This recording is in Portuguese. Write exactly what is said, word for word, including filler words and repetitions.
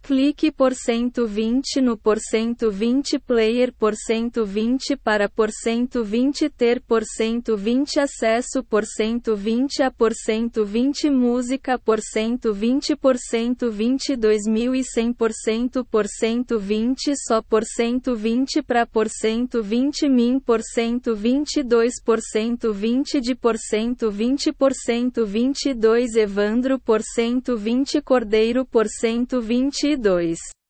Clique por cento vinte no por cento vinte player por cento vinte para por cento vinte ter por cento vinte acesso por cento vinte a por cento vinte música por cento vinte por cento vinte dois mil e cem por cento por cento vinte só por cento vinte para por cento vinte min por cento vinte dois por cento vinte de por cento vinte por cento vinte e dois Evandro por cento vinte Cordeiro por cento vinte e dois